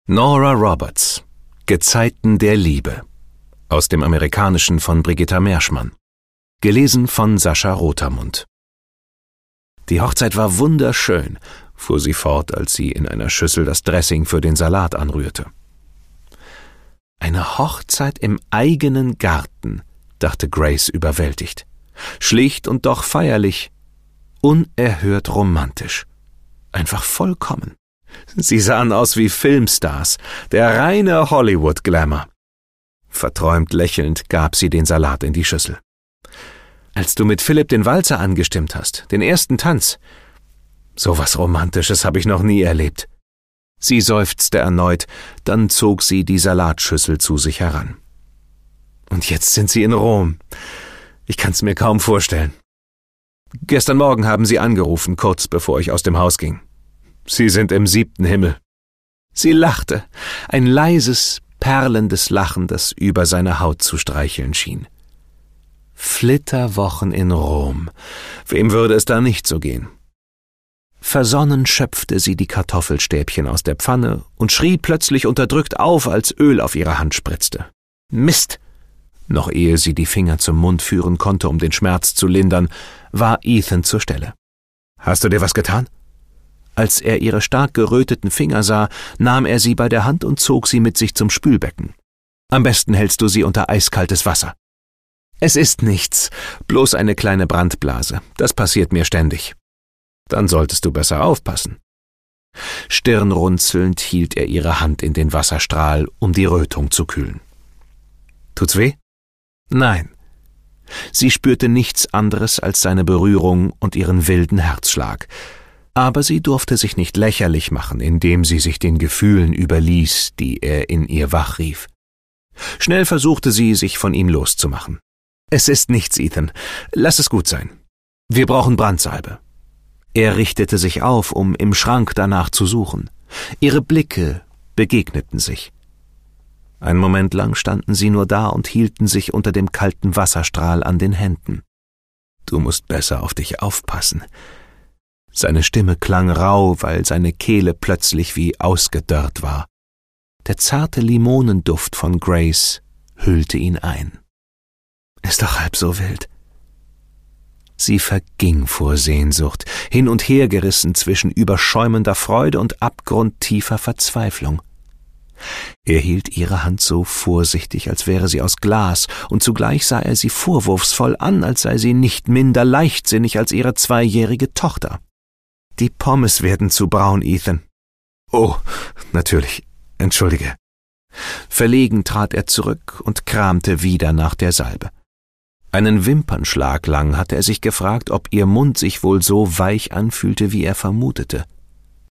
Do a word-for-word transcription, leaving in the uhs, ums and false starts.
Nora Roberts, Gezeiten der Liebe, aus dem Amerikanischen von Brigitta Merschmann, gelesen von Sascha Rotermund. Die Hochzeit war wunderschön, fuhr sie fort, als sie in einer Schüssel das Dressing für den Salat anrührte. Eine Hochzeit im eigenen Garten, dachte Grace überwältigt. Schlicht und doch feierlich, unerhört romantisch, einfach vollkommen. Sie sahen aus wie Filmstars, der reine Hollywood-Glamour. Verträumt lächelnd gab sie den Salat in die Schüssel. Als du mit Philipp den Walzer angestimmt hast, den ersten Tanz, so was Romantisches habe ich noch nie erlebt. Sie seufzte erneut, dann zog sie die Salatschüssel zu sich heran. Und jetzt sind sie in Rom. Ich kann's mir kaum vorstellen. Gestern Morgen haben sie angerufen, kurz bevor ich aus dem Haus ging. Sie sind im siebten Himmel. Sie lachte, ein leises, perlendes Lachen, das über seine Haut zu streicheln schien. Flitterwochen in Rom. Wem würde es da nicht so gehen? Versonnen schöpfte sie die Kartoffelstäbchen aus der Pfanne und schrie plötzlich unterdrückt auf, als Öl auf ihre Hand spritzte. Mist! Noch ehe sie die Finger zum Mund führen konnte, um den Schmerz zu lindern, war Ethan zur Stelle. »Hast du dir was getan?« Als er ihre stark geröteten Finger sah, nahm er sie bei der Hand und zog sie mit sich zum Spülbecken. »Am besten hältst du sie unter eiskaltes Wasser.« »Es ist nichts, bloß eine kleine Brandblase. Das passiert mir ständig.« »Dann solltest du besser aufpassen.« Stirnrunzelnd hielt er ihre Hand in den Wasserstrahl, um die Rötung zu kühlen. »Tut's weh?« »Nein.« Sie spürte nichts anderes als seine Berührung und ihren wilden Herzschlag. Aber sie durfte sich nicht lächerlich machen, indem sie sich den Gefühlen überließ, die er in ihr wachrief. Schnell versuchte sie, sich von ihm loszumachen. »Es ist nichts, Ethan. Lass es gut sein. Wir brauchen Brandsalbe.« Er richtete sich auf, um im Schrank danach zu suchen. Ihre Blicke begegneten sich. Einen Moment lang standen sie nur da und hielten sich unter dem kalten Wasserstrahl an den Händen. »Du musst besser auf dich aufpassen.« Seine Stimme klang rau, weil seine Kehle plötzlich wie ausgedörrt war. Der zarte Limonenduft von Grace hüllte ihn ein. »Ist doch halb so wild.« Sie verging vor Sehnsucht, hin und her gerissen zwischen überschäumender Freude und abgrundtiefer Verzweiflung. Er hielt ihre Hand so vorsichtig, als wäre sie aus Glas, und zugleich sah er sie vorwurfsvoll an, als sei sie nicht minder leichtsinnig als ihre zweijährige Tochter. »Die Pommes werden zu braun, Ethan.« »Oh, natürlich, entschuldige.« Verlegen trat er zurück und kramte wieder nach der Salbe. Einen Wimpernschlag lang hatte er sich gefragt, ob ihr Mund sich wohl so weich anfühlte, wie er vermutete.